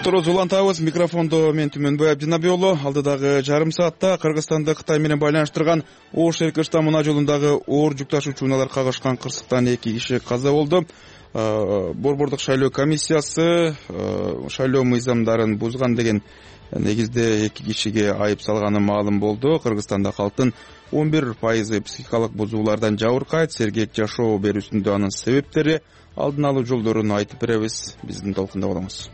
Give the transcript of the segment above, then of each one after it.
Толуктуруз улантабыз. Микрофондо мен Түмөнбай Абдинабий уулу. Алдыдагы жарым саатта Кыргызстанды Кытай менен байланыштырган Ош-Эркыштан муна жолундагы оор жүк ташуучу унаалар кагышкан кырсыктан 2 киши каза болду. Борбордук шайлоо комиссиясы шайлоо мыйзамдарын бузган деген негизде 2 кишиге айып салганы маалым болду. Кыргызстанда калктын 11% психикалык бузуулардан жабыркайт. Сергек жашоо берүүсүндө анын себептери, алдын алуу жолдорун айтып беребиз. Биздин толкунда болуңуз.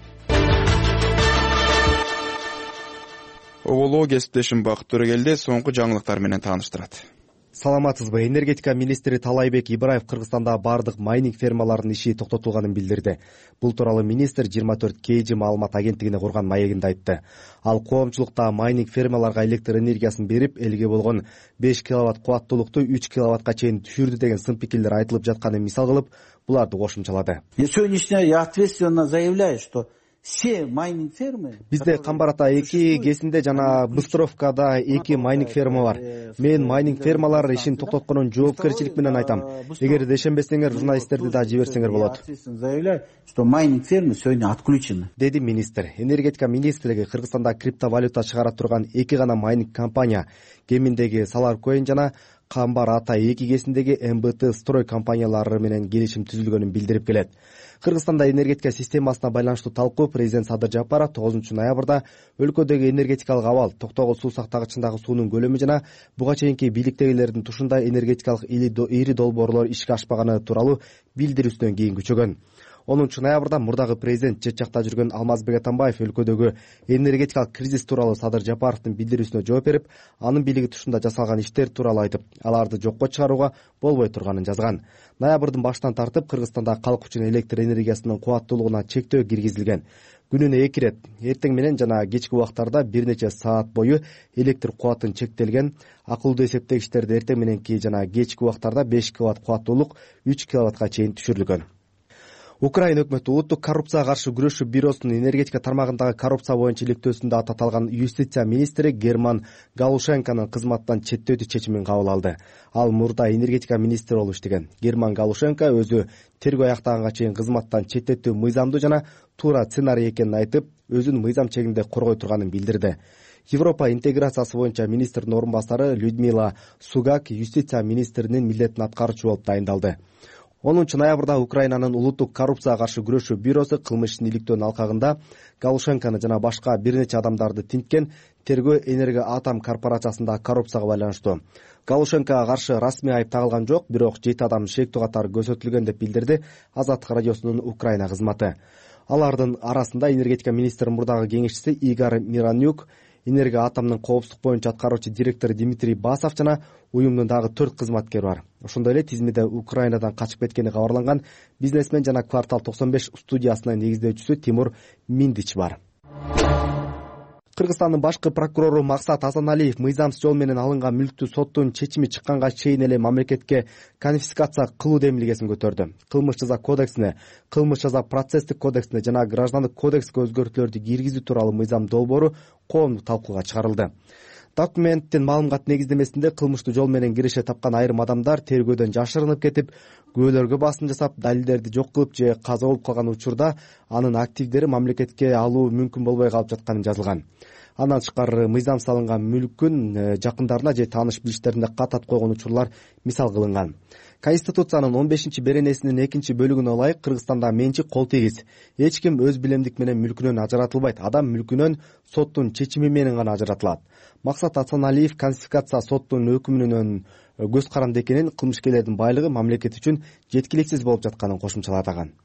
Оболо кесиптешим Бакыт Төрөгелди соңку жаңылыктар менен тааныштырат. Саламатсызбы? Энергетика министри Талайбек Ибраев Кыргызстанда бардык майнинг фермаларынын иши токтотулганын билдирди. Бул тууралуу министр 24 маалымат агенттигине курган маегинде айтты. Ал коомчулукта майнинг фермаларга электр энергиясын берип, элге болгон 5 киловатт кубаттуулукту 3 киловаттка чейин түшүрдү деген сын пикирлер айтылып жатканын мисал кылып, буларды кошумчалады. Сегодня я ответственно заявляю, что все майнинг фермы... Бизде Камбарата 2 кесинде жана Быстровкада 2 майнинг ферма бар. Мен майнинг фермалар ишин токтотконун жоопкерчилик менен айтам. Эгерде ишенбесеңер, журналисттерди да жиберсеңер болот. Заявляю, что майнинг фермы сегодня отключены. Деди министр. Энергетика министрлиги Кыргызстанда криптовалюта чыгара турган 2 гана майнинг компания, кеминдеги Саларкоин жана Камбарата 2 кесиндеги МБТ строй компаниялары менен келишим түзүлгөнүн билдирип келет. Кыргызстанда энергетика системасына байланыштуу талкуу президент Садыр Жапаров 9-ноябрда өлкөдөгү энергетикалык абал, токтогул суу сактагычындагы суунун көлөмү жана буга чейинки бийликтегилердин тушундай энергетикалык ири долбоорлор ишке ашпаганы тууралуу билдирүүсүнөн кийин күчөгөн. 10-ноябрда мурдагы президент жет жакта жүргөн Алмазбек Атамбаев өлкөдөгү энергетикалык кризис тууралуу Садыр Жапаровдун билдирүүсүнө жооп берип, анын бийлиги тушунда жасалган иштер тууралуу айтып, аларды жокко чыгарууга болбой турганын жазган. Ноябрдын башынан тартып Кыргызстанда калк үчүн электр энергиясынын кубаттуулугуна чектөө киргизилген. Күнүнө 2 ирет, эртең менен жана кечки убактарда бир нече саат бою электр кубатын чектелген. Акылдуу эсептегичтерде эртең мененки жана кечки убактарда 5 киловатт кубаттуулук 3 киловаттка чейин түшүрүлгөн. Украина өкмөтү улуттук коррупцияга каршы күрөшүү бюросунун энергетика тармагындагы коррупция боюнча иликтөөсүндө аталган юстиция министри Герман Галушенконун кызматтан четтетүү чечимин кабыл алды. Ал мурда энергетика министри болуп иштеген. Герман Галушенко өзү тергөө аяктаганга чейин кызматтан четтетүү мыйзамдуу жана туура сценарий экенин айтып, өзүн мыйзам чегинде коргой турганын билдирди. Европа интеграциясы боюнча министрдин орун басары Людмила Сугак юстиция министринин милдетин аткаруучу болуп дайындалды. 10-ноябрда Украинанын улуттук коррупцияга каршы күрөшүү бюросу кылмыш ишин иликтөөнүн алкагында Галушенкону жана башка бир нече адамдарды тинткен тергөө Энергоатом корпорациясындагы коррупцияга байланыштуу. Галушенкого каршы расмий айып тагылган жок, бирок 7 адам шектүү катары көрсөтүлгөн деп билдирди Азаттык радиосунун Украина кызматы. Алардын арасында энергетика министри мурдагы кеңешчиси Игорь Миронюк, Энергоатомдун коопсуздук боюнча аткаруучу директору Дмитрий Басов жана уюмдун дагы 4 кызматкер бар. Ошондой эле тизмеде Украинадан качып кеткени кабарланган бизнесмен жана Квартал 95 студиясынын негиздөөчүсү Тимур Миндич бар. Кыргызстандын башкы прокурору Максат Асаналиев мыйзамсыз жол менен алынган мүлктү соттун чечими чыкканга чейин эле мамлекетке конфискация кылуу демилгесин көтөрдү. Кылмыш жаза кодексине, кылмыш жаза процесстик кодексине жана граждандык кодекске өзгөртүүлөрдү киргизүү тууралуу мыйзам долбоору коомдук талкууга чыгарылды. Документтин маалымат негиздемесинде кылмыштуу жол менен киреше тапкан айрым адамдар тергөөдөн жашырынып кетип, күбөлөргө басым жасап, далилдерди жок кылып же каза болуп калган учурда анын активдери мамлекетке алуу мүмкүн болбой калып жатканы жазылган. Андан тышкары мыйзамсыз алынган мүлкүн жакындарына же тааныш билиштерине катат койгон учурлар мисал кылынган. Конституциянын 15-беренесинин 2-бөлүгүнө ылайык Кыргызстанда менчик кол тегиз. Эч ким өз билемдик менен мүлкүнөн ажыратылбайт. Адам мүлкүнөн соттун чечими менен гана ажыратылат. Максат Асаналиев конфискация соттун өкүмүнөн көз каранды экенин, кылмышкерлердин байлыгы мамлекет үчүн жеткиликсиз болуп жатканын кошумчаладаган.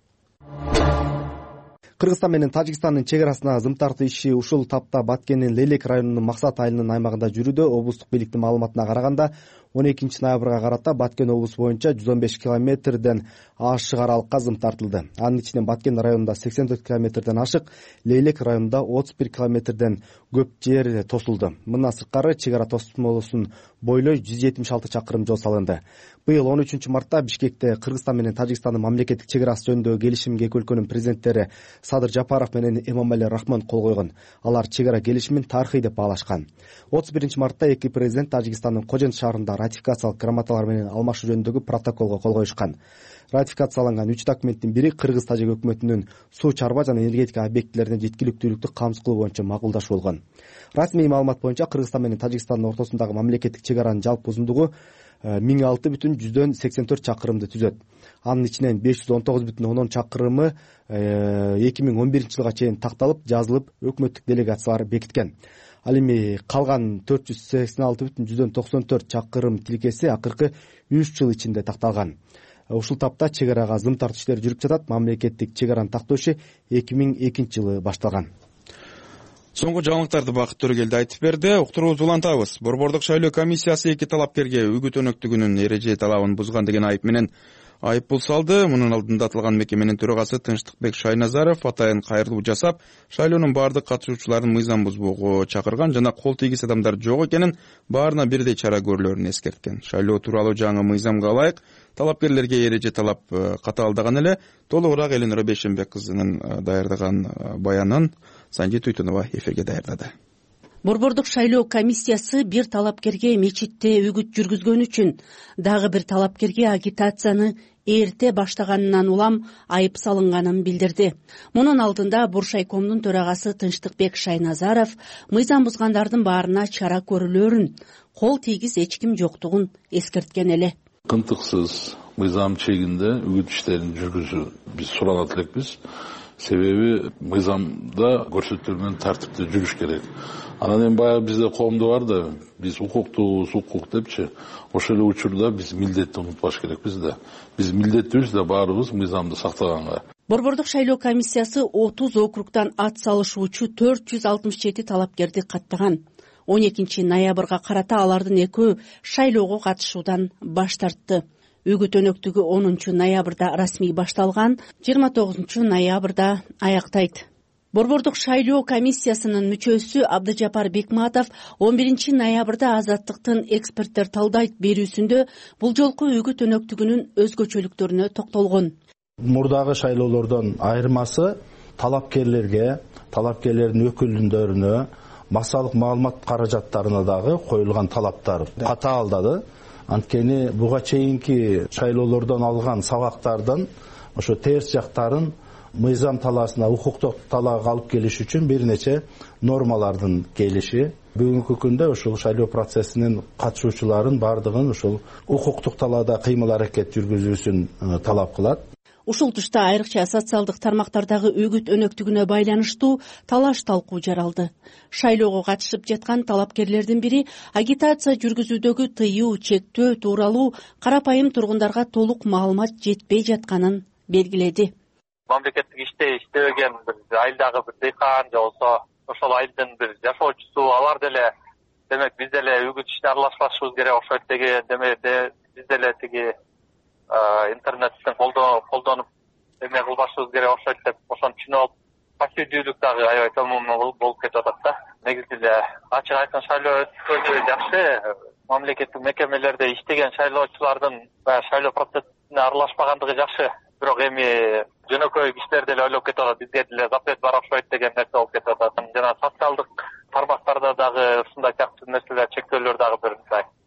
Кыргызстан менен Тажикстандын чек арасына зым тартуу иши ушул тапта Баткендин Лейлек районунун Максат айылынын аймагында жүрүүдө. Облустук бийликтин маалыматына караганда 12-ноябрга карата Баткен облусу боюнча 115 километрден ашык аралыкка зым тартылды. Анын ичинен Баткен районунда 84 километрден ашык, Лейлек районунда 31 километрден көп жер тосулду. Мындан сырткары чек ара тосмосун бойлой 176 чакырым жол салынды. Быйыл 13-мартта Бишкекте Кыргызстан менен Тажикстандын мамлекеттик чек арасы жөнүндөгү келишимге эки өлкөнүн президенттери Садыр Жапаров менен Эмомали Рахмон кол койгон. Алар чек ара келишимин тарыхый деп баалашкан. 31-мартта эки президент Тажикстандын Кожент шаарында ратификациялык грамоталар менен алмашуу жөнүндөгү протоколго кол коюшкан. Ратификацияланган 3 документтин бири Кыргыз Тажик өкмөтүнүн суу чарба жана энергетика объектилерине жеткиликтүүлүктү камсыз кылуу боюнча макулдашы болгон. Расмий маалымат боюнча Кыргызстан менен Тажикстандын ортосундагы мамлекеттик чек аранын жалпы узундугу 1006,84 чакырымды түзөт. Анын ичинен 519,10 чакырымы 2011 жылга чейин такталып, жазылып, өкмөттүк делегациялар бекиткен. Ал эми калган 486,94 чакырым тилкеси акыркы 3 жыл ичинде такталган. Ушул тапта чек арага зым тартуу иштери жүрүп жатат. Мамлекеттик чек араны тактоо иши 2002 жылы башталган. Соңку жаңылыктарды Бакыт Төрөгелди айтып берди. Уктуруубузду улантабыз. Борбордук шайлоо комиссиясы 2 талапкерге үгүт өнөктүгүнүн эреже талабын бузган деген айып менен айыппул салды. Мунун алдында аталган мекеменин төрагасы Тынчтыкбек Шайназаров атайын кайрылуу жасап, шайлоонун бардык катышуучуларын мыйзам бузбоого чакырган жана кол тийгис адамдар жок экенин, баарына бирдей чара көрүлөрүн эскерткен. Шайлоо тууралуу жаңы мыйзамга ылайык талапкерлерге эреже талап катаалдаган эле. Толугураак Элинора Бейшенбек кызынын даярдаган баянын Санжи Туйтунова эфирге даярдады. Борбордук шайлоо комиссиясы бир талапкерге мечитте үгүт жүргүзгөн үчүн, дагы бир талапкерге агитацияны эрте баштаганынан улам айып салынганын билдирди. Мунун алдында Буршайкомдун төрагасы Тынчтыкбек Шайназаров мыйзам бузгандардын баарына чара көрүлөрүн, кол тийгиз эч ким жоктугун эскерткен эле. Кынтыксыз мыйзам чегинде үгүт иштерин жүргүзүү биз суранат элекпиз. Себеби мыйзамда көрсөтүлгөн тартипте жүрүш керек. Анан эми баягы бизде коомдо бар да, биз укуктуубуз, укук депчи, ошол эле учурда биз милдетти унутпаш керекпиз да. Биз милдеттүүбүз да баарыбыз мыйзамды сактаганга. Борбордук шайлоо комиссиясы 30 округтан ат салышуучу 467 талапкерди каттаган. 12 ноябрга карата алардын экөө шайлоого катышуудан баш тартты. Үгүт өнөктүгү 10 ноябрда расмий башталган, 29 ноябрда аяктайт. Борбордук шайлоо комиссиясынын мүчөсү Абдыжапар Бекматов 11 ноябрда Азаттыктын эксперттер талдайт берүүсүндө бул жолку үгүт өнөктүгүнүн өзгөчөлүктөрүнө токтолгон. Мурдагы шайлоолордон айырмасы талапкерлерге, талапкерлердин өкүлдөрүнө, массалык маалымат каражаттарына дагы коюлган талаптар катаалдады. Анткени буга чейинки шайлоолордон алган сабактардан ошо терс жактарын мыйзам талаасына, укуктук талаага алып келиш үчүн бир нече нормалардын келиши. Бүгүнкү күндө ошол шайлоо процессинин катышуучуларын бардыгын ошол укуктук талаада кыймыл аракет жүргүзүүсүн талап кылат. Ушул тушта айрыкча социалдык тармактардагы үгүт өнөктүгүнө байланыштуу талаш талкуу жаралды. Шайлоого катышып жаткан талапкерлердин бири агитация жүргүзүүдөгү тыюу, чектөө тууралуу карапайым тургундарга толук маалымат жетпей жатканын белгиледи. Мамлекеттик иште иштебеген бир айылдагы бир дыйкан же болсо ошол айылдын бир жашоочусу, алар деле демек биз деле үгүт ишине аралашпашыбыз керек окшойт деген демек биз деле тиги интернеттен колдонуп эме кылбашыбыз керек окшойт деп ошону түшүнүп алып, пассивдүүлүк дагы аябай төмөн болуп кетип атат да. Негизи эле ачык айткан шайлоо өткөнү жакшы. Мамлекеттик мекемелерде иштеген шайлоочулардын шайлоо процессине аралашпагандыгы жакшы. Бирок эми жөнөкөй кишилер деле ойлоп кетип атат, бизге деле запрет бар окшойт деген нерсе болуп кетип атат. Жана социалдык тармактарда дагы ушундай сыяктуу нерселер, чектөөлөр дагы бир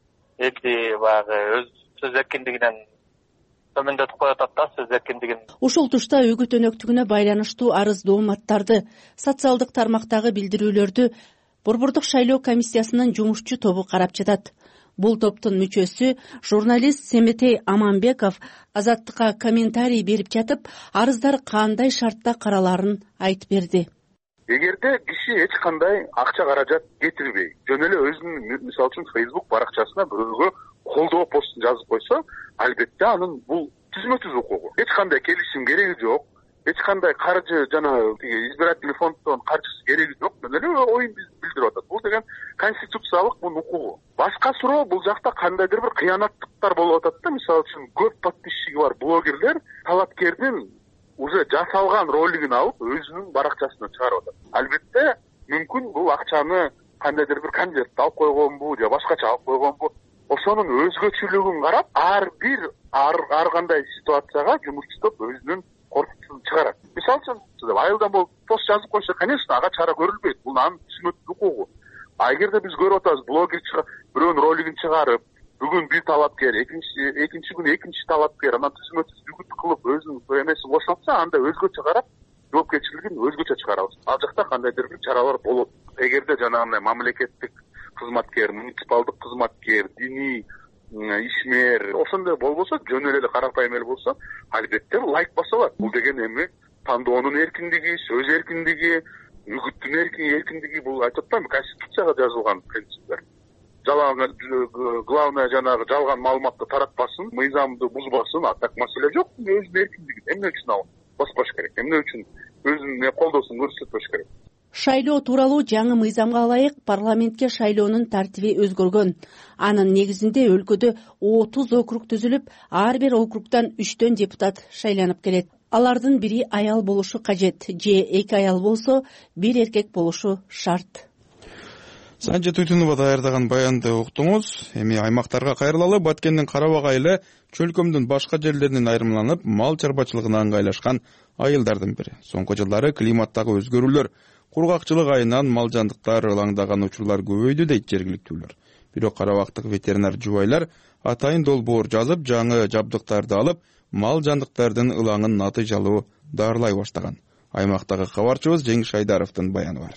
элди баягы өз сөз эркиндигинен төмөндөтүп коюп атат да, сөз эркиндигин. Ушул тушта үгүт өнөктүгүнө байланыштуу арыз дооматтарды, социалдык тармактагы билдирүүлөрдү Борбордук шайлоо комиссиясынын жумушчу тобу карап жатат. Бул топтун мүчөсү журналист Семетей Аманбеков Азаттыкка комментарий берип жатып, арыздар кандай шартта караларын айтып берди. Эгерде киши эч кандай акча каражат кетирбей, жөн эле өзүнүн мисалы үчүн Facebook баракчасына бирөөгө колдоо постун жазып койсо, албетте анын бул түзмө-түз укугу. Эч кандай келишим кереги жок, эч кандай каржы жана избирательный фонддон каржысы кереги жок, жөн эле оюн билдирип атат. Бул деген конституциялык мунун укугу. Башка суроо, бул жакта кандайдыр бир кыянаттыктар болуп атат да. Мисалы үчүн көп подписчиги бар блогерлер талапкердин уже жасалган ролигин алып өзүнүн баракчасына чыгарып атат. Албетте мүмкүн бул акчаны кандайдыр бир конвертте алып койгонбу же башкача алып койгонбу, ошонун өзгөчөлүгүн карап, ар кандай ситуацияга жумушчу топ өзүнүн коркутуун чыгарат. Мисалы үчүн айылдан болуп пост жазып койсо, конечно, ага чара көрүлбөйт. Бул анын түзмө укугу. А эгерде биз көрүп атабыз, блогер бирөөнүн ролигин чыгарып, бүгүн бир талапкер, экинчи күнү экинчи талапкер анан түзмө түз үгүт кылып өзүнүн эмесин бошотса, анда өзгөчө карап жоопкерчилигин өзгөчө чыгарабыз. Ал жакта кандайдыр бир чаралар болот. Эгерде жанагындай мамлекеттик кызматкер, муниципалдык кызматкер, диний ишмер ошондой болбосо, жөн эле карапайым эл болсо, албетте лайк басылат. Бул деген эми тандоонун эркиндиги, сөз эркиндиги, үгүттүн эркиндиги, бул айтып атпаймынбы, конституцияга жазылган принциптер. Главное жанагы жалган маалыматты таратпасын, мыйзамды бузбасын, аттак маселе жок. Өзүнүн эркиндигин эмне үчүн ал баспаш керек? Эмне үчүн өзүнүн колдоосун көрсөтпөш керек? Шайлоо тууралуу жаңы мыйзамга ылайык парламентке шайлоонун тартиби өзгөргөн. Анын негизинде өлкөдө 30 округ түзүлүп, ар бир округдан 3 депутат шайланып келет. Алардын бири аял болушу кажет, же 2 аял болсо, 1 эркек болушу шарт. Санжа Туйтунова даярдаган баянды уктуңуз. Эми аймактарга кайрылалы. Баткендин Карабак айылы чөлкөмдүн башка жерлеринен айырмаланып, мал чарбачылыгына ыңгайлашкан айылдардын бири. Соңку жылдары климаттагы өзгөрүүлөр, кургакчылык айынан мал жандыктар ылаңдаган учурлар көбөйдү дейт жергиликтүүлөр. Бирок карабактык ветеринар жубайлар атайын долбоор жазып, жаңы жабдыктарды алып, мал жандыктардын ылаңын натыйжалуу даарылай баштаган. Аймактагы кабарчыбыз Жеңиш Айдаровдун баяны бар.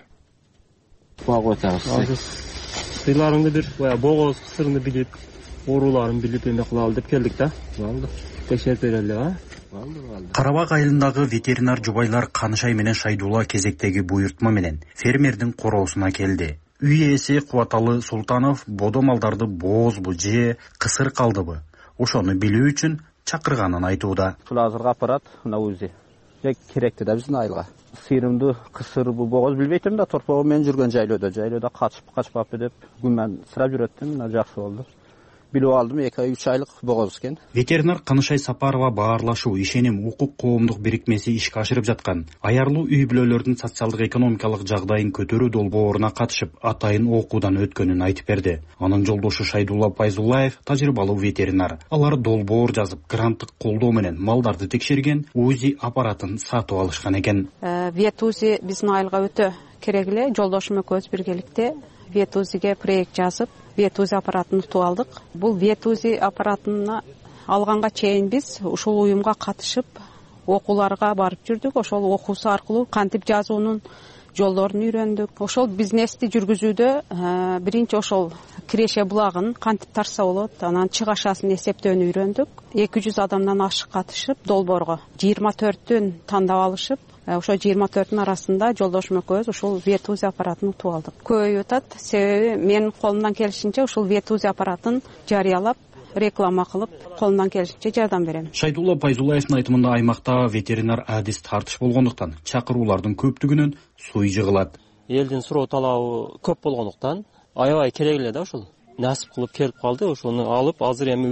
Сыйларыңды бир, боғоз сырыңды билип, ооруларын билип эме кылалы деп келдик да. Болду. Текшерип берели, а? Карабак айылындагы ветеринар жубайлар Канышай менен Шайдулла кезектеги буйртма менен фермердин короосуна келди. Үй ээси Кубаталы Султанов бодо малдарды боозбу же кысыр калдыбы? Ошону билүү үчүн чакырганын айтууда. Ушул азыркы аппарат мына узи керекти да биздин айылга. Сыйрымды кысырбы боғоз билбейтим да, торпогу мен жүргөн жайлоодо качпаппы деп күмөн сырап жүрөттүм, мына жакшы болду. Билип алдым, 2-3 айлык боғоз экен. Ветеринар Канышай Сапарова баарлашуу ишеним укук коомдук бирикмеси ишке ашырып жаткан аярлуу үй бүлөлөрдүн социалдык экономикалык жагдайын көтөрүү долбооруна катышып, атайын окуудан өткөнүн айтып берди. Анын жолдошу Шайдулла Пайзуллаев тажрыйбалуу ветеринар. Алар долбоор жазып, гранттык колдоо менен малдарды текшерген, УЗИ аппаратын сатып алышкан экен. Ветузи биздин айылга өтө керек эле. Жолдошум экөөбүз биргеликте Ветузиге проект жазып, Ветузи аппаратын утуп алдык. Бул Ветузи аппаратын алганга чейин биз ушул уюмга катышып, окууларга барып жүрдүк. Ошол окуусу аркылуу кантип жазуунун жолдорун үйрөндүк. Ошол бизнести жүргүзүүдө биринчи ошол киреше булагын кантип тарса болот, анан чыгашасын эсептөөнү үйрөндүк. 200 адамдан ашык катышып, долбоорго 24-төн тандап алышып, ошо 24-тün арасында жолдошум экөөбүз ушул Ветузи аппаратын утуп алдык. Көбөйүп атат, себеби мен колумдан келишинче ушул Ветузи аппаратын жарыялап, реклама кылып, колумдан келишинче жардам берем. Шайдулла Пайзуллаевдин айтымында аймакта ветеринар адис тартыш болгондуктан чакыруулардын көптүгүнөн суй жыгылат. Элдин суроо талабы көп болгондуктан аябай керек эле да ушул. Насип кылып келип калды, ошону алып азыр эми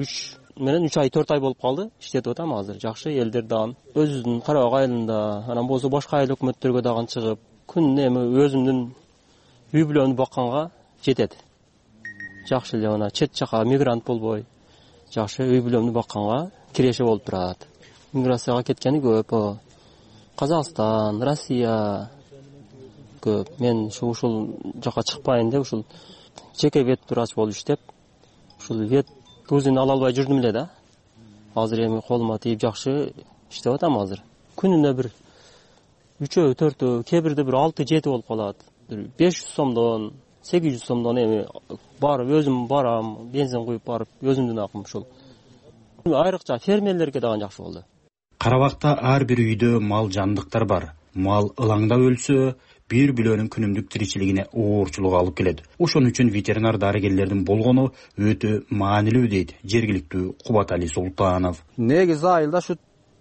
3 ай 4 ай болуп калды. Иштетип атам азыр. Жакшы элдер дагы өзүбүздүн Карабак айылында, анан болсо башка айыл өкмөттөргө дагы чыгып, күнүнө эми өзүмдүн үй бүлөмдү бакканга жетет. Жакшы эле мына чет жака мигрант болбой, жакшы үй бүлөмдү бакканга киреше болуп турат. Миграцияга кеткени көп. Казакстан, Россия көп. Мен ушул жака чыкпайын деп ушул жеке ветврач болуп иштеп, ушул Ветузини ала албай жүрдүм эле да. Азыр эми колума тийип жакшы иштеп атам азыр. Күнүнө бир 3-өө, 4-өө, кээ бирде бир 6-7 болуп калат. 500 сомдон, 800 сомдон эми барып өзүм барам, бензин куюп барып өзүмдүн акым ушул. Айрыкча фермерлерге дагы жакшы болду. Карабакта ар бир үйдө мал жандыктар бар. Мал ылаңда өлсө, бир бүлөнүн күнүмдүк тиричилигине оорчулук алып келет. Ошон үчүн ветеринар дарыгерлердин болгону өтө маанилүү дейт жергиликтүү Кубатали Султанов. Негизи айылда ушу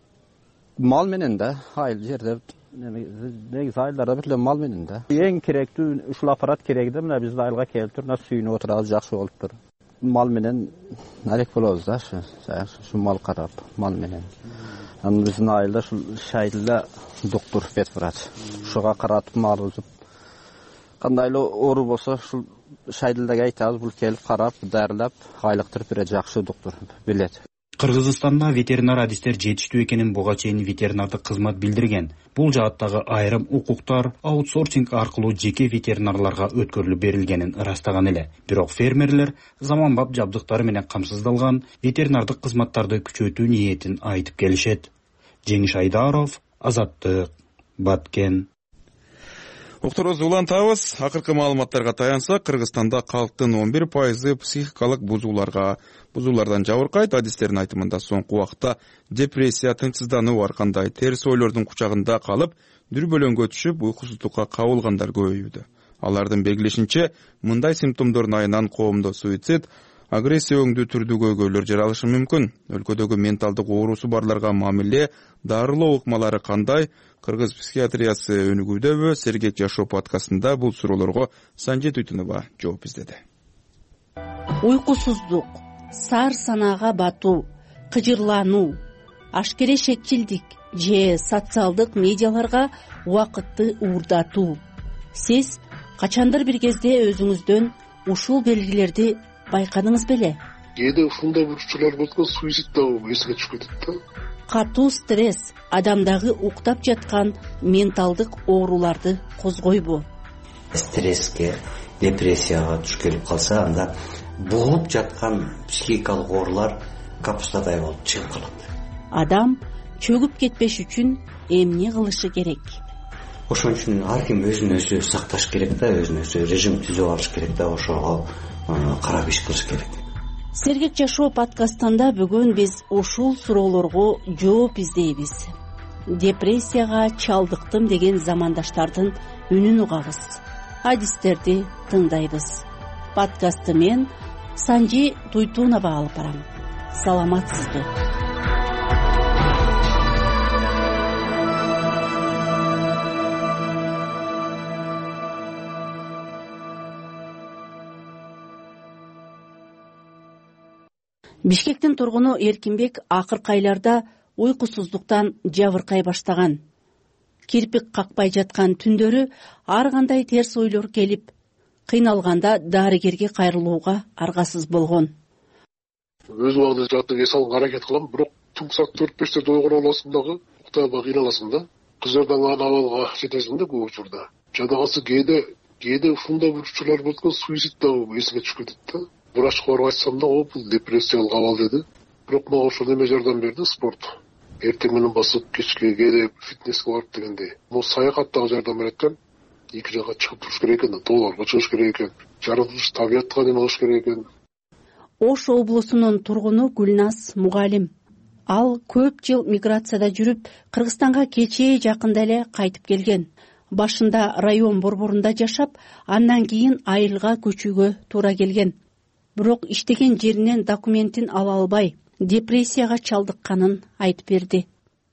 мал менен да, айыл жерде негизи айылдарда бүт эле мал менен да. Эң керектүү ушул аппарат керек да, мына биздин айылга келип туруп, сүйүнүп отурабыз, жакшы болуптур. Мал менен алек болобуз да, ушу мал карап, мал менен. Анан биздин айылда ушул Шайдулла доктор ветврач. Ушуга каратып мал узуп, кандай эле оору болсо ушул Шайдуллага айтабыз, бул келип карап, дарылап, айлыктырып берет, жакшы доктор билет. Кыргызстанда ветеринар адистер жетиштүү экенин буга чейин ветеринардык кызмат билдирген. Бул жааттагы айрым укуктар аутсорсинг аркылуу жеке ветеринарларга өткөрүлүп берилгенин ырастаган эле. Бирок фермерлер заманбап жабдыктары менен камсыздалган ветеринардык кызматтарды күчөтүү ниетин айтып келишет. Жеңиш Айдаров, Азаттык, Баткен. Уктуруубузду улантабыз. Акыркы маалыматтарга таянсак, Кыргызстанда калктын 11% психикалык бузуулардан жабыркайт. Адистердин айтымында соңку убакта депрессия, тынчсыздануу, ар кандай терс ойлордун кучагында калып, дүрбөлөңгө түшүп, уйкусуздукка кабылгандар көбөйүүдө. Алардын белгилешинче, мындай симптомдордун айынан коомдо суицид, агрессия өңдүү түрдүү көйгөйлөр жаралышы мүмкүн. Өлкөдөгү менталдык оорусу барларга мамиле, дарылоо ыкмалары кандай? Кыргыз психиатриясы өнүгүүдөбү? Сергек жашоо подкастында бул суроолорго Санжет Үйтүнова жооп издеди. Уйкусуздук, саар санаага батуу, кыжырлануу, ашкере шекчилдик же социалдык медиаларга убакытты уурдатуу. Сиз качандыр бир кезде өзүңүздөн ушул белгилерди байкадыңыз беле? Кээде ушундай бурчулар болсо суицид да эсиме түшүп кетет да. Катуу стресс адамдагы уктап жаткан менталдык ооруларды козгойбу? Стресске, депрессияга туш келип калса, анда бугулуп жаткан психикалык оорулар капустадай болуп чыгып калат. Адам чөгүп кетпеш үчүн эмне кылышы керек? Ошон үчүн ар ким өзүн өзү сакташ керек да, өзүн өзү режим түзүп алыш керек да, ошого карап иш кылыш керек. Сергек жашоо подкастында бүгүн биз ушул суроолорго жооп издейбиз. Депрессияга чалдыктым деген замандаштардын үнүн угабыз. Адистерди тыңдайбыз. Подкастты мен Санжи Туйтунова алып барам. Саламатсызбы? Бишкектин тургуну Эркинбек акыркы айларда уйкусуздуктан жабыркай баштаган. Кирпик какпай жаткан түндөрү ар кандай терс ойлор келип, кыйналганда дарыгерге кайрылууга аргасыз болгон. Өз убагында жатып эс алганга аракет кылам, бирок түнкү саат 4-5 ойгоно аласың дагы, уктабай кыйналасың да. Кыздардан абалга жетесиң да көп учурда. Жадагасы кээде ушундай бурчулар болсо суицид да эсиме түшүп кетет да. Врачка барып айтсам да, бул депрессиялык абал деди. Бирок мага ошол неме жардам берди, спорт. Эртең менен басып, кечке кээде фитнеске барып дегендей. Бул саякат дагы жардам берет экен. Эки жакка чыгып туруш керек экен, тоолорго чыгыш керек экен. Жаратылыш табиятка неме кылыш керек экен. Ош облусунун тургуну Гүлназ Мугалим. Ал көп жыл миграцияда жүрүп, Кыргызстанга кечээ жакында эле кайтып келген. Башында район борборунда жашап, андан кийин айылга көчүүгө туура келген. Бирок иштеген жеринен документин ала албай, депрессияга чалдыкканын айтып берди.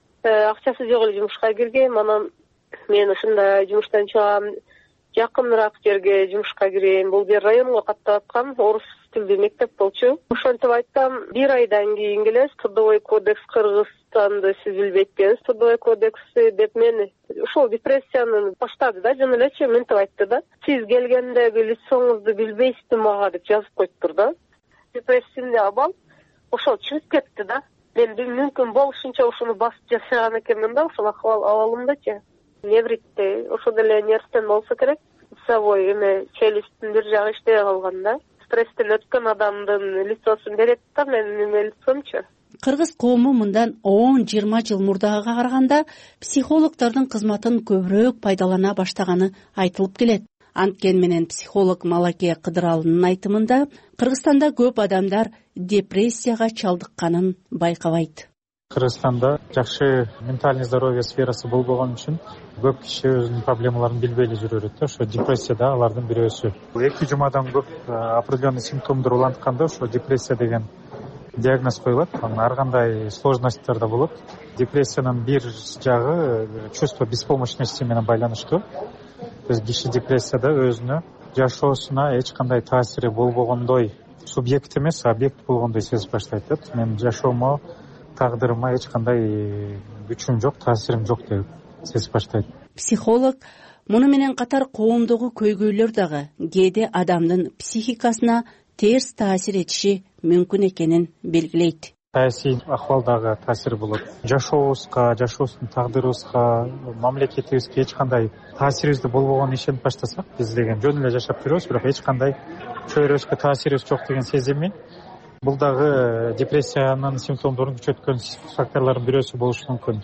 Акчасы жок эле жумушка киргем, анан мен ушундай жумуштан чыгам, жакыныраак жерге жумушка кирейин. Бул жер районго каттап аткан орус тилдүү мектеп болчу. Ошентип айтсам, бир айдан кийин эле Трудовой кодекс Кыргызстанды сиз билбейт экенсиз. Трудовой кодекси деп мени ушул депрессияны баштады да, жөн элечи мынтип айтты да. Сиз келгендеги лицоңузду билбейсизби мага деп жазып коюптур да. Депрессивный абал ошол чыгып кетти да. Мен мүмкүн болушунча ушуну басып жашаган экенмин да, ушул абалымдачы. Невритте, ошол деле нервтен болсо керек. Лицевой эме челюсттун бир жагы иштей калган да. Стресстен өткөн адамдын лицосун берет да, менин лицомчу. Кыргыз коому мындан 10-20 жыл мурдага караганда психологдордун кызматын көбүрөөк пайдалана баштаганы айтылып келет. Анткен менен психолог Малаке Кыдыралынын айтымында Кыргызстанда көп адамдар депрессияга чалдыкканын байкабайт. Кыргызстанда жакшы ментальный здоровье сферасы болбогон үчүн көп киши өзүнүн проблемаларын билбей эле жүрөт да, ошо депрессия да алардын бирөөсү. 2 жумадан көп определенный симптомдор улантканда ошо депрессия деген диагноз коюлат. Ар кандай сложностьтер да болот. Депрессиянын бир жагы чувство беспомощности менен байланыштуу. То есть киши депрессияда өзүнө жашоосуна эч кандай таасири болбогондой, субъект эмес, объект болгондой сезип баштайт да. Менин жашоомо, тагдырыма эч кандай күчүм жок, таасирим жок деп сезип баштайт. Психолог муну менен катар коомдогу көйгөйлөр дагы кээде адамдын психикасына терс таасир этиши мүмкүн экенин белгилейт. саясий акыбалдагы таасир болот. Жашообузга, жашообуздун тагдырыбызга, мамлекетибизге эч кандай таасирибизде болбогонун ишенип баштасак, биз деген жөн эле жашап жүрөбүз, бирок эч кандай чөйрөбүзгө таасирибиз жок деген сезимми. Бул дагы депрессиянын симптомдорун күчөткөн факторлордун бирөөсү болушу мүмкүн.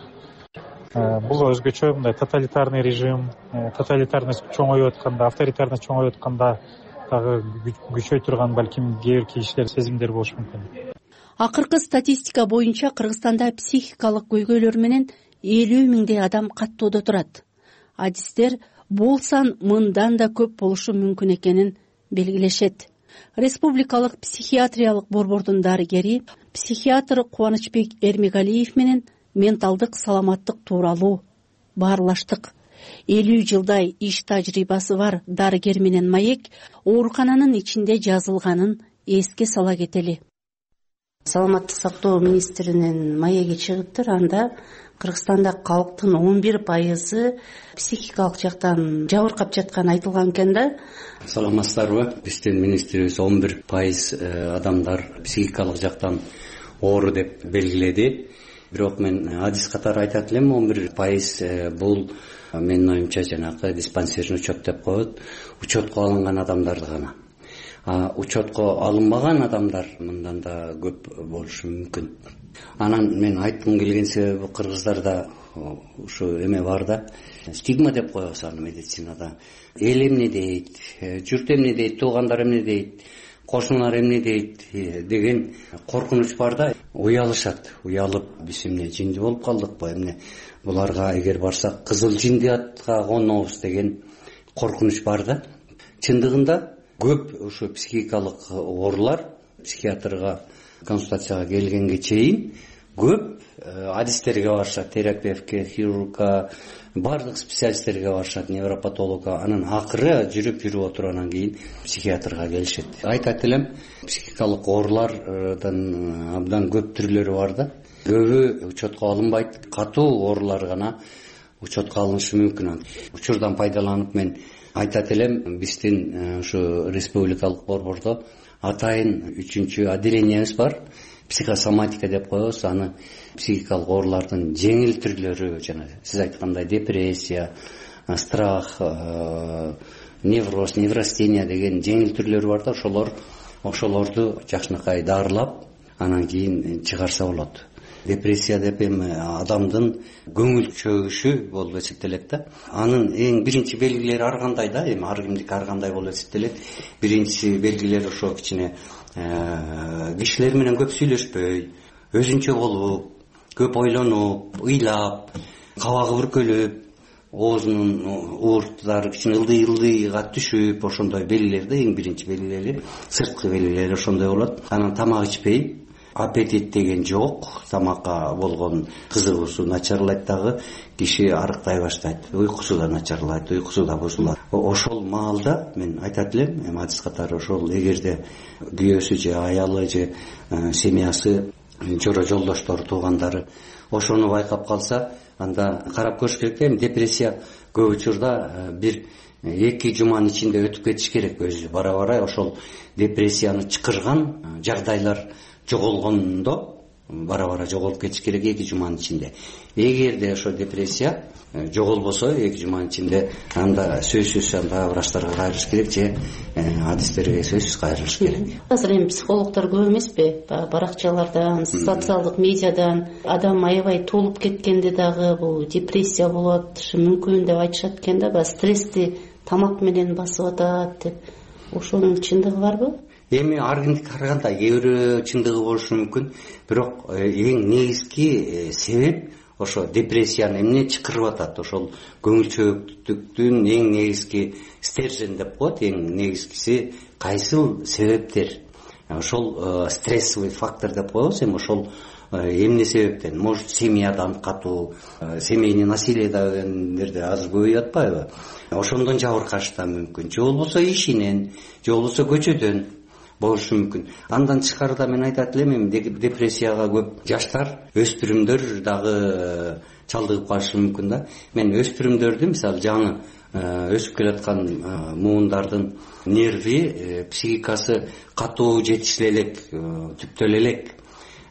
Бул өзгөчө мындай тоталитарный режим, тоталитарность чоңоюп атканда, авторитарность чоңоюп атканда дагы күчөй турган балким кээ бир кишилер сезимдер болушу мүмкүн. Акыркы статистика боюнча Кыргызстанда психикалык көйгөйлөр менен 50 миңдей адам каттоодо турат. Адистер бул сан мындан да көп болушу мүмкүн экенин белгилешет. Республикалык психиатриялык борбордун дарыгери психиатр Кубанычбек Эрмегалиев менен менталдык саламаттык тууралуу баарлаштык. 50 жылдай иш тажрыйбасы бар дарыгер менен маек оорукананын ичинде жазылганын эске сала кетели. Саламаттык сактоо министринин маеги чыгыптыр. Анда Кыргызстанда калктын 11% психикалык жактан жабыркап жатканы айтылган экен да. Саламатсыздарбы? Биздин министрибиз 11% адамдар психикалык жактан оору деп белгиледи. Бирок мен адис катары айтат элем, 11% бул менин оюмча жанагы диспансерный учет деп коет. Учетко алынган адамдарды гана. Учетко алынбаган адамдар мындан да көп болушу мүмкүн. Анан мен айткым келген себеби кыргыздарда ушу эме бар да, стигма деп коебуз аны медицинада. Эл эмне дейт, журт эмне дейт, туугандар эмне дейт, кошуналар эмне дейт деген коркунуч бар да. Уялышат. Уялып биз эмне жинди болуп калдыкпы, эмне буларга эгер барсак кызыл жиндиятка конобуз деген коркунуч бар да. Чындыгында көп ушу психикалык оорулар психиатрга консультацияга келгенге чейин көп адистерге барышат, терапевтке, хирургка, бардык специалисттерге барышат, невропатологко. Анан акыры жүрүп отургандан кийин психиатрга келишет. Айтат элем, психикалык оорулардан абдан көп түрлөрү бар да. Көбү учетко алынбайт, катуу оорулар гана учетко алынышы мүмкүн. Учурдан пайдаланып мен айтат элем, биздин ушу республикалык борбордо атайын 3-чү отделениябыз бар. Психосоматика деп коебуз. Аны психикалык оорулардын жеңил түрлөрү, жана сиз айткандай депрессия, страх, невроз, неврастения деген жеңил түрлөрү бар да. Ошолорду жакшынакай дарылап, анан кийин чыгарса болот. Депрессия деп адамдын көңүл чөгүшү болуп эсептелет да. Анын эң биринчи белгилери ар кандай да, ар кимдики ар кандай болуп эсептелет. Биринчи белгилери ошо кичине кишилер менен көп сүйлөшпөй, өзүнчө болуп, көп ойлонуп, ыйлап, кабагы бүркөлүп, оозунун уурттары кичине ылдый-ылдыйга түшүп, ошондой белгилер да, эң биринчи белгилери, сырткы белгилери ошондой болот. Анан тамак ичпей, аппетит деген жок, тамакка болгон кызыгуусу начарлайт дагы, киши арыктай баштайт, уйкусу да начарлайт, уйкусу да бузулат. Ошол маалда мен айтат элем, адис катары ошол эгерде күйөөсү же аялы же семьясы, жора жолдоштору, туугандары ошону байкап калса, анда карап көрүш керек да. Депрессия көп учурда 1-2 жуманын ичинде өтүп кетиш керек. Өзү бара-бара ошол депрессияны чакырган жагдайлар жоголгондо бара-бара жоголуп кетиш керек 2 жуманын ичинде. Эгерде ошо депрессия жоголбосо 2 жуманын ичинде, анда сөзсүз анда врачтарга кайрылыш керек же адистерге сөзсүз кайрылыш керек. Азыр эми психологдор көп эмеспи? Баракчалардан, социалдык медиадан адам аябай толуп кеткенде дагы бул депрессия болот, мүмкүн деп айтышат экен да, стрессти тамак менен басып атат деп. Ошонун чындыгы барбы? Эми ар кимдики ар кандай, кээ бирөө чындыгы болушу мүмкүн, бирок эң негизги себеп ошо депрессияны эмне чакырып атат, ошол көңүл чөгүктүктүн эң негизги стержен деп коет, эң негизгиси кайсыл себептер. Ошол стрессовый фактор деп коебуз. Эми ошол эмне себептен? Может, семьядан катуу, семейный насилие дегендерди азыр көбөйүп атпайбы? Ошондон жабыркаш да мүмкүн. Же болбосо ишинен, же болбосо көчөдөн болушу мүмкүн. Андан тышкарыда мен айтат элем, депрессияга көп жаштар, өспүрүмдөр дагы чалдыгып калышы мүмкүн да. Мен өспүрүмдөрдү, мисалы, жаңы өсүп келаткан муундардын нерви, психикасы катуу жетиштеле элек, түптөлө элек.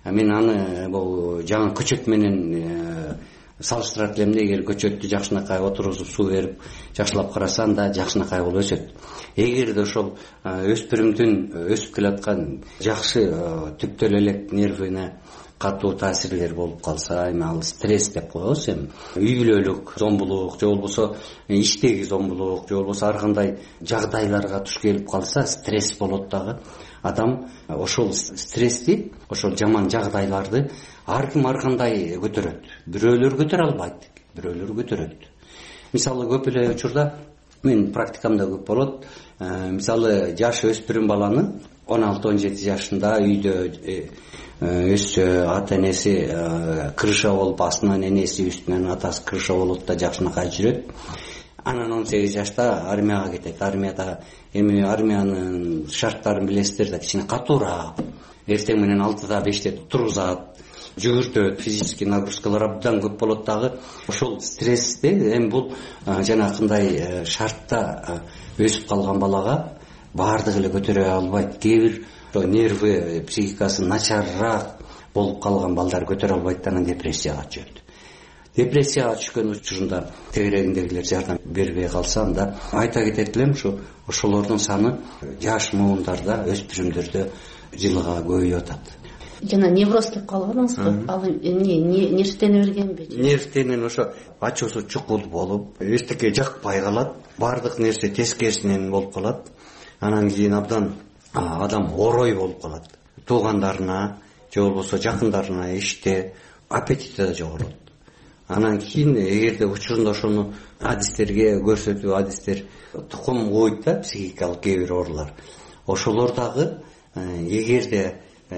Мен аны бул жаңы көчөт менен салыштырат элем да, эгер көчөттү жакшынакай отургузуп суу берип жакшылап караса, анда жакшынакай болуп өсөт. Эгерде ошол өспүрүмдүн өсүп келаткан жакшы түптөл элек нервине катуу таасирлер болуп калса, эми ал стресс деп коебуз. Эми үй бүлөлүк зомбулук же болбосо иштеги зомбулук же болбосо ар кандай жагдайларга туш келип калса, стресс болот дагы. Адам ошол стрессти, ошол жаман жагдайларды ар ким ар кандай көтөрөт. Бирөөлөр көтөрө албайт, бирөөлөр көтөрөт. Мисалы көп эле учурда мен практикамда көп болот. Мисалы жаш өспүрүм баланы 16-17 жашында үйдө өссө, ата энеси крыша болуп, астынан энеси, үстүнөн атасы крыша болот да жакшынакай жүрөт. Анан 18 жашта армияга кетет. Армияда эми армиянын шарттарын билесиздер да, кичине катуураак. Эртең менен 6-да 5-те тургузат, жүгүртөт, физический нагрузкалар абдан көп болот дагы. Ошол стрессте эми бул жанакындай шартта өсүп калган балага баардыгы эле көтөрө албайт. Кээ бир нервы, психикасы начарраак болуп калган балдар көтөрө албайт, анан депрессияга түшөт. Депрессияга түшкөн учурунда тегерегиндегилер жардам бербей калса, анда айта кетет элем, ошолордун саны жаш муундарда, өспүрүмдөрдө жылга көбөйүп атат. Жана невроз деп калганыңызбы? Ал нервтен бергенби? Нервтенен ошо ачуусу чукул болуп, эчтеке жакпай калат, баардык нерсе тескерисинен болуп калат. Анан кийин абдан адам орой болуп калат. Туугандарына же болбосо жакындарына иште аппетити да жогорот. Анан кийин эгерде учурунда ошону адистерге көрсөтүү, адистер тукум кууйт да, психикалык кээ бир оорулар. Ошолор дагы эгерде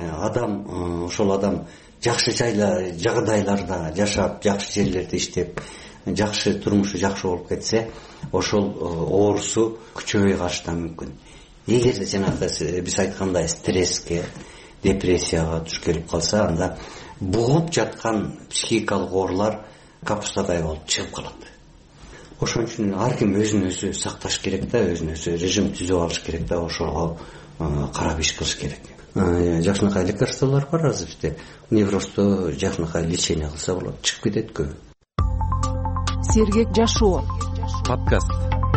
ошол адам жакшы жагдайларда жашап, жакшы жерлерде иштеп, жакшы турмушу жакшы болуп кетсе, ошол оорусу күчөбөй калышы да мүмкүн. Эгерде жанагы биз айткандай стресске, депрессияга туш келип калса, анда бугуп жаткан психикалык оорулар капустадай болуп чыгып калат. Ошон үчүн ар ким өзүн өзү сакташ керек да, өзүн өзү режим түзүп алыш керек да, ошого карап иш кылыш керек. Жакшынакай лекарстволор бар азыр бизде. Неврозду жакшынакай лечение кылса болот, чыгып кетет көбү. Сергек жашоо подкаст.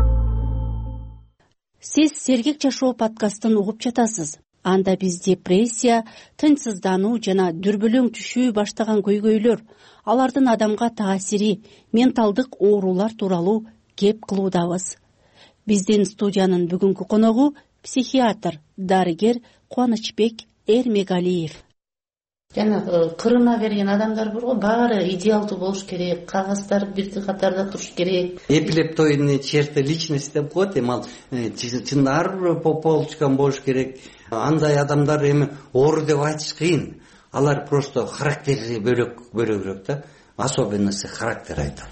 Сиз Сергек жашоо подкастын угуп жатасыз. Анда биз депрессия, тынчсыздануу жана дүрбөлөң түшүү баштаган көйгөйлөр, алардын адамга таасири, менталдык оорулар тууралуу кеп кылуудабыз. Биздин студиянын бүгүнкү коногу психиатр, дарыгер Кубанычбек Эрмегалиев. Жана кырына берген адамдар бар го, баары идеалдуу болуш керек, кагаздар бир катарда туруш керек. Эпилептоидный черты личности деп коет, эми ал чын ар бир полчкан болуш керек. Андай адамдар эми оору деп айтыш кыйын. Алар просто характери бөлөкүрөөк да. Особенности характер айтат.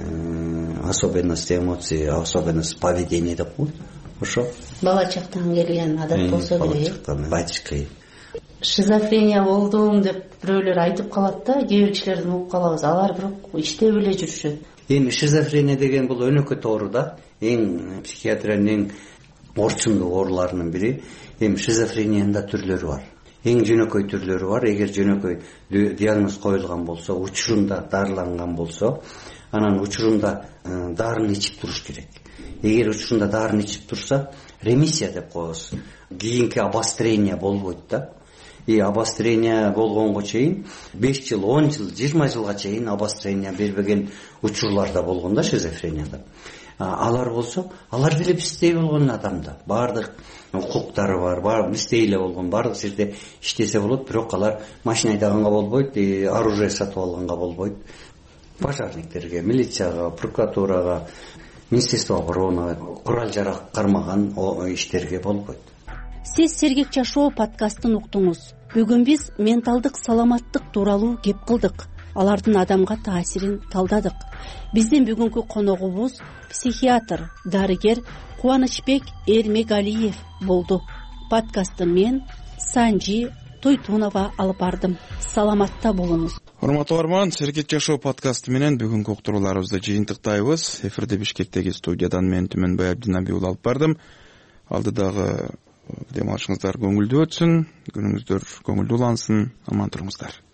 Особенности эмоций, особенности поведения деп коет. Ошо бала чактан келген адат болсо керек. Айтыш кыйын. Шизофрения болдум деп бирөөлөр айтып калат да, кээ бир кишилерден угуп калабыз. Алар бирок иштеп эле жүрүшөт. Эми шизофрения деген бул өнөкөт оору да. Эң психиатриянын орчундуу ооруларынын бири. Эми шизофрениянын да түрлөрү бар. Эң жөнөкөй түрлөрү бар. Эгер жөнөкөй диагноз коюлган болсо, учурунда дарыланган болсо, анан учурунда дарын ичип туруш керек. Эгер учурунда дарын ичип турса, ремиссия деп коебуз. Кийинки обострение болбойт да. Обострение болгонго чейин 5 жыл, 10 жыл, 20 жылга чейин обострение бербеген учурларда болгон да шизофренияда. Алар болсо, алар деле биздей болгон адамда. Бардык укуктары бар, биздей эле болгон, бардык жерде иштесе болот, бирок алар машина айдаганга болбойт, оружие сатып алганга болбойт. Пожарниктерге, милицияга, прокуратурага, Министерство обороны, курал-жарак кармаган иштерге болбойт. Сиз Сергек жашоо подкастын уктуңуз. Бүгүн биз менталдык саламаттык тууралуу кеп кылдык. Алардын адамга таасирин талдадык. Биздин бүгүнкү коногубуз психиатр, дарыгер Кубанычбек Эрмегалиев болду. Подкастты мен Санжи Тойтунова алып бардым. Саламатта болуңуз. Урматтуу угарман, Сергек жашоо подкасты менен бүгүнкү уктурууларыбызды жыйынтыктайбыз. Эфирде Бишкектеги студиядан мен Түмөнбай Абдинабиул алып бардым. Алдыдагы Дем алышыңыздар көңүлдүү өтсүн, күнүңүздөр көңүлдүү улансын, аман туруңуздар.